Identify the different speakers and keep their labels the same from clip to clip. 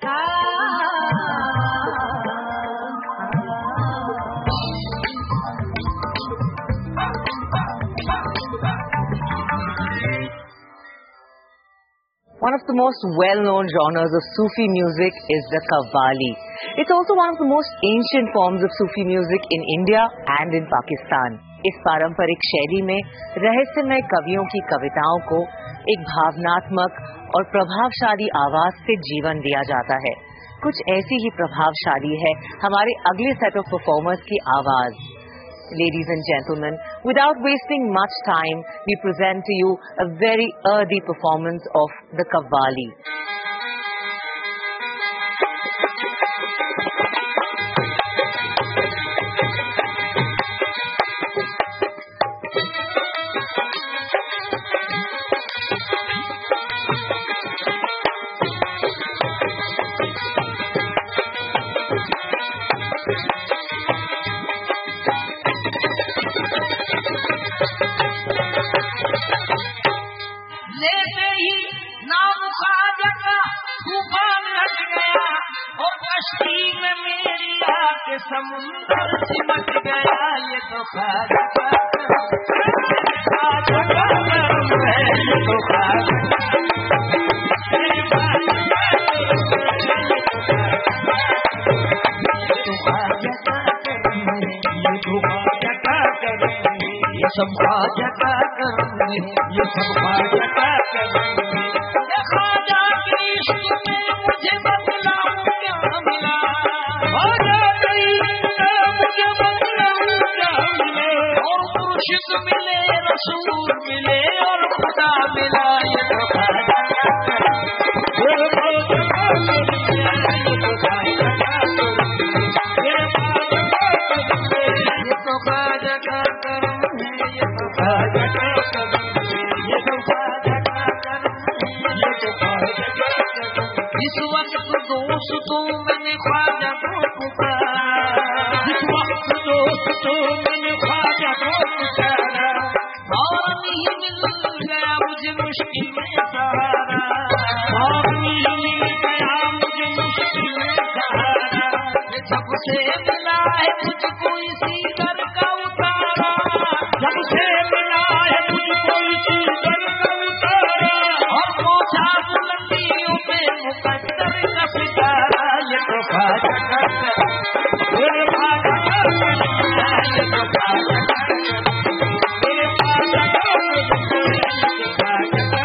Speaker 1: One of the most well-known genres of Sufi music is the Qawwali. It's also one of the most ancient forms of Sufi music in India and in Pakistan. इस पारंपरिक शैली में रहस्यमय कवियों की कविताओं को एक भावनात्मक और प्रभावशाली आवाज से जीवन दिया जाता है. कुछ ऐसी ही प्रभावशाली है हमारे अगले सेट ऑफ परफॉर्मर्स की आवाज. Ladies and gentlemen, without wasting much time, we present to you a very earthy performance of the Qawwali.
Speaker 2: समुंदर सिमट गया ये तो ख्वाजा का ये सब ख्वाजा का करम है, ये सब ख्वाजा का करम है। ख्वाजा के इश्क में मुझे बदलाव क्या मिला, ख्वाजा के इश्क में मुझे बदलाव क्या मिले, और मुर्शिद मिले, रसूल मिले और खुदा मिला। ये तो ख्वाजा का करम है, ये ख्वाजा का करम है, ये तो ख्वाजा का करम है, ये तो ख्वाजा का करम है, ये तो ख्वाजा का करम है, ये तो ख्वाजा का करम है, ये तो ख्वाजा का करम है। इस वक्त दोस्तों मैंने ख्वाजा को पुकारा, इस वक्त दोस्तों मैंने ख्वाजा को पुकारा, और नहीं मिल गया मुझे मुश्किल में सहारा, और नहीं मिल गया मुझे मुश्किल में सहारा। जब से मिला है मुझको इसी दर का उतारा, जब से मिला है मुझको इसी दर का उतारा, और पहुंचा बुलंदियों पे मुकद्दर का सितारा। ये तो ख्वाजा का करम, ये ख्वाजा का करम है, ये तो ख्वाजा का करम है, ये ख्वाजा का करम है, ये ख्वाजा का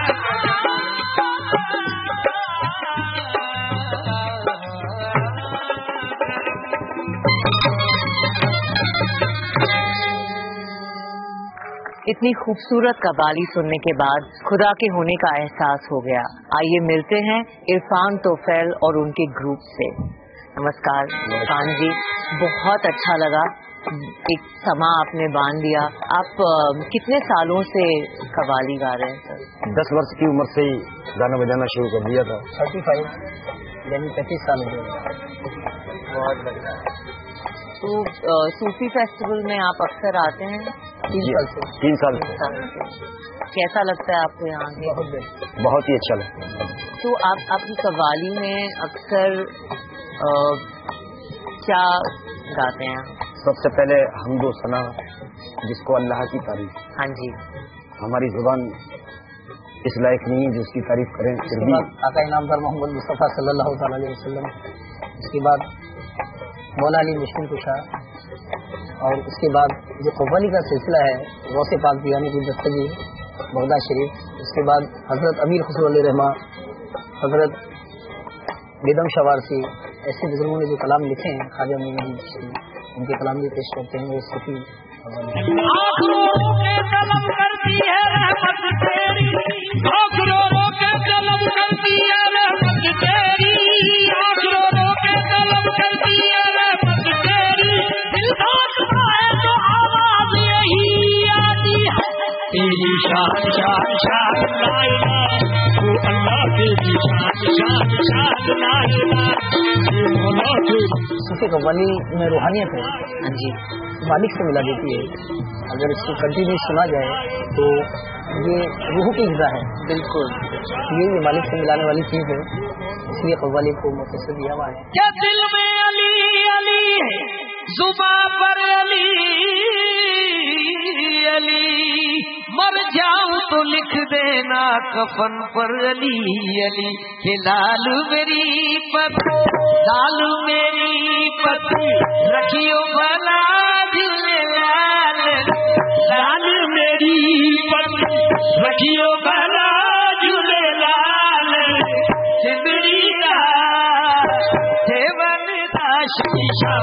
Speaker 1: इतनी खूबसूरत कव्वाली सुनने के बाद खुदा के होने का एहसास हो गया। आइए मिलते हैं इरफान तोफैल और उनके ग्रुप से। नमस्कार इरफान जी, बहुत अच्छा लगा, एक समा आपने बांध दिया। आप कितने सालों से कव्वाली गा रहे हैं सर?
Speaker 3: 10 वर्ष की उम्र से ही गाना बजाना शुरू कर दिया था।
Speaker 4: 35 यानी 25 साल हो गए।
Speaker 1: बहुत बढ़िया। तो सूफी फेस्टिवल में आप अक्सर आते हैं?
Speaker 3: 3 साल से।
Speaker 1: कैसा लगता है आपको यहाँ के?
Speaker 3: बहुत ही अच्छा लगता है।
Speaker 1: तो आप आपकी कव्वाली में अक्सर क्या गाते हैं?
Speaker 3: सबसे पहले हमदो सना, जिसको अल्लाह की तारीफ।
Speaker 1: हाँ जी।
Speaker 3: हमारी जुबान इस लायक नहीं है जिसकी तारीफ करें, फिर भी
Speaker 4: आका इनामदार मोहम्मद मुस्तफा सल्लल्लाहु अलैहि वसल्लम। इसके बाद मौला अली मुश्किल कुशा, और उसके बाद जो कव्वाली का सिलसिला है गौसे पाक पियानी की दस्तगी बगदाद शरीफ, उसके बाद हजरत अमीर खुसरो अली रहमान, हजरत बेदम शवारसी, ऐसे बुजुर्गों ने जो कलाम लिखे हैं, ख्वाजा मोइन चिश्ती, उनके कलाम भी पेश करते हैं। वो सूफी
Speaker 2: तेरी शान शान शान लाइला, वो अल्लाह तेरी शान शान शान लाइला, ये मौला तेरी।
Speaker 4: सूफी कव्वाली में रूहानियत है।
Speaker 1: हाँ जी।
Speaker 4: मालिक से मिला देती है। अगर इसको कंटिन्यू सुना जाए तो ये रूह की ग़िज़ा है।
Speaker 1: बिल्कुल,
Speaker 4: ये मालिक से मिलाने वाली चीज़ है, इसलिए कव्वाली को मुख्तसर दिया हुआ है।
Speaker 2: क्या दिल में अली अली जुबान पर अली अली, मर जाऊं तो लिख देना कफन पर अली अली। ये लाल मेरी पत्नी, लाल मेरी पत्नी, रखियो भला दिल लाल, लाल मेरी पत्नी, रखियो भला दिल लाल। सिमरिया सेवन शीशा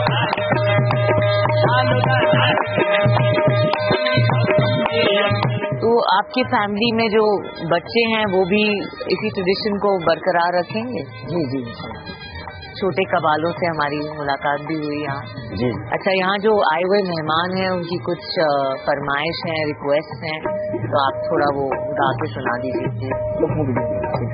Speaker 1: तो आपकी फैमिली में जो बच्चे हैं वो भी इसी ट्रेडिशन को बरकरार रखेंगे?
Speaker 4: जी जी,
Speaker 1: छोटे कबालों से हमारी मुलाकात भी हुई यहाँ
Speaker 3: जी।
Speaker 1: अच्छा, यहाँ जो आए हुए मेहमान हैं उनकी कुछ फरमाइश हैं, रिक्वेस्ट हैं, तो आप थोड़ा वो गा के सुना दीजिए।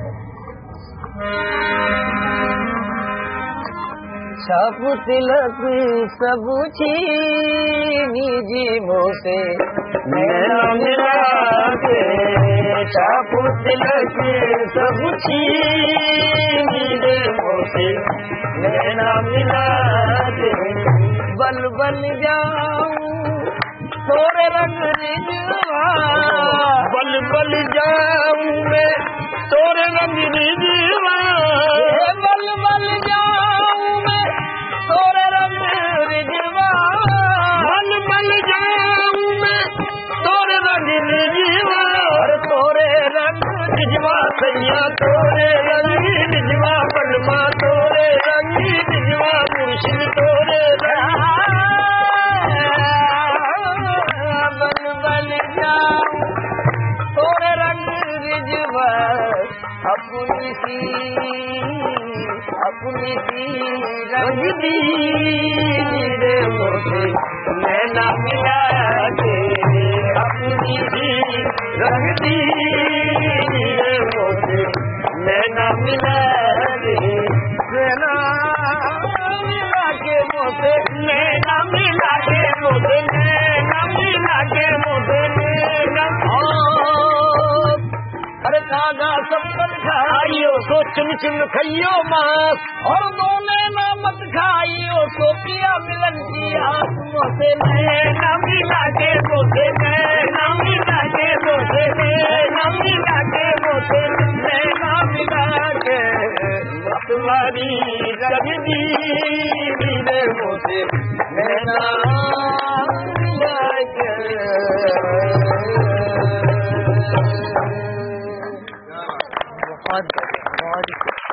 Speaker 4: छाप तिलक सब छीनी जी मोसे
Speaker 3: नैना मिला के, छाप तिलक सब छीनी रे मोसे नैना मिला के।
Speaker 4: बल बल जाऊं तोरे रंग रिजवा,
Speaker 3: बल बल जाऊं मैं तोरे रंग रिजवा,
Speaker 4: बल बल जाऊं मैं तोरे रंग रिजवा,
Speaker 3: बल बल जाऊं मैं तोरे रंग रिजवा।
Speaker 4: और तोरे रंग
Speaker 3: रिजवा सैया तोरे रंग रिजवा, बलमा तोरे रंग रिजवा, मुर्शिद तोरे रंग।
Speaker 4: बल बल जाऊं तोरे रंग रिजवा, अपनी सी रंग दी रे मोसे
Speaker 3: नैना मिला के, अपनी ही रंग दी रे मोसे नैना मिला के।
Speaker 4: नैना मिला के मोसे,
Speaker 3: नैना मिला के मोसे, नैना मिला के मोसे नैना।
Speaker 4: अरे कागा सब
Speaker 3: खाइयो सो चुन चुन खाइयो मांस,
Speaker 4: और दोने ना मत खाइयो सो किया मिलन की आस मोसे
Speaker 3: नैना मिला के मोसे, नैना मिला के मोसे, नैना मिला के मोसे नैना मिला के। तुम्हारी रंग दी रे मोसे नैना मिला के।
Speaker 1: बहुत